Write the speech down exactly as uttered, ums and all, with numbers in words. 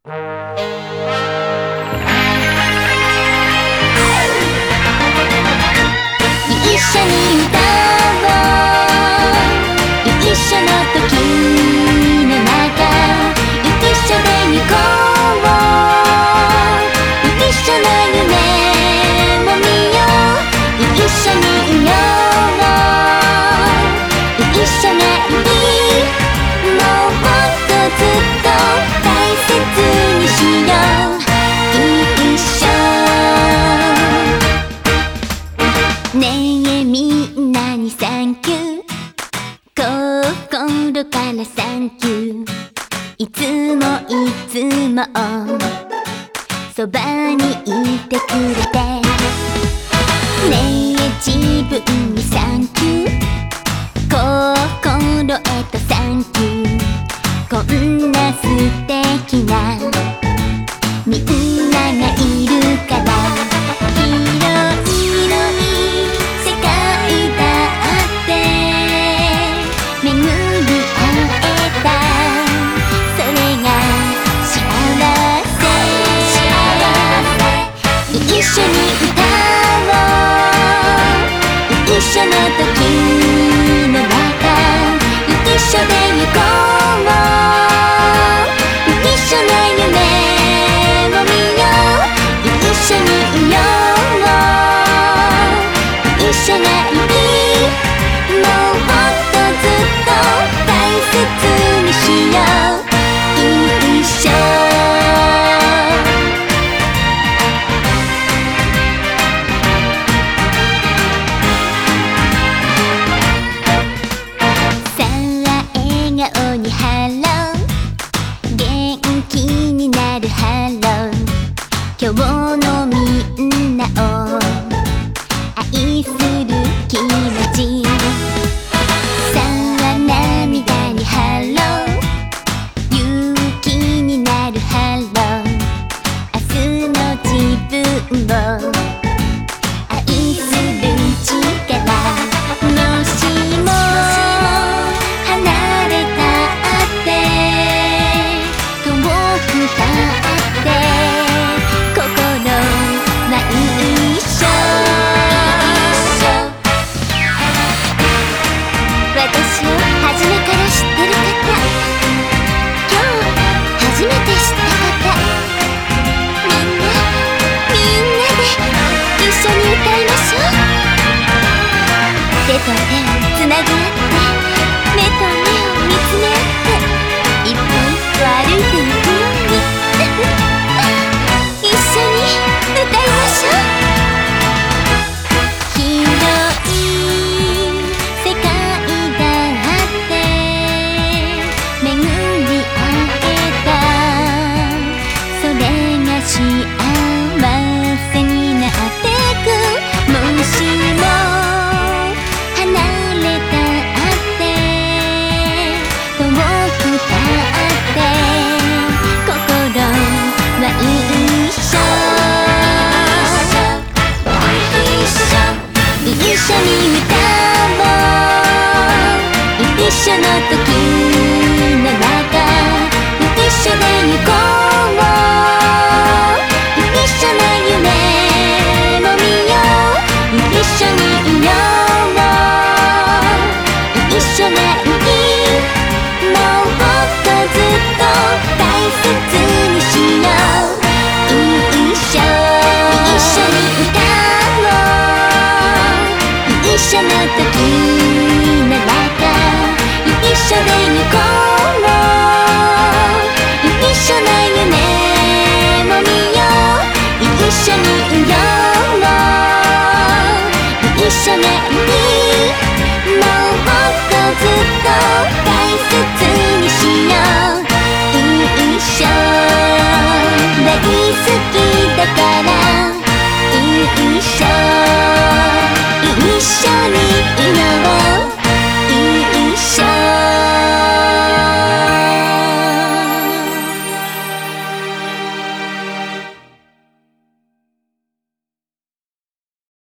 緒に歌おう、一緒の時の中、一緒で行こう、一緒の夢も見よう、一緒にいよう、一緒がいい、もうもっとずっと大切にしよう、一緒。ねえみんなにサンキュー、心からサンキュー、いつもいつもそばにいてくれて、ねえ自分にサンキュー、心へとサンキュー、こんな素敵なみんながいるから、広い広い世界だって巡り会えた、それが幸せ。一緒に歌おう、一緒の時の中、一緒で行こう、一緒の夢も見よう、一緒にいよう、一緒がいい、もうもっとずっと大切にしよう、一緒。さあ笑顔にハロー、元気になるハロー、今日のみんなを愛する気持ち、さあ涙にハロー、勇気になるハロー、明日の自分を愛する力、もしも離れたって遠くたって心は一緒、私を初めから知ってる方、今日初めて知った方、みんなみんなで一緒に歌いましょう。手と手をつなぎ合って、目と目を見つめ合って、一歩一歩歩いていくように一緒に歌いましょう。広い世界だって巡り会えた、それが幸せになってく、もしも離れたって遠くたって心は一緒、一緒に歌おう、一緒の時の中、一緒で行こう、一緒の夢も見よう、一緒にいよう、一緒がいい、もうもっとずっと大切にしよう、一緒。一緒に歌おう、一緒の時の中、一緒で行こう、一緒の夢も見よう、一緒にいよう、一緒がいい。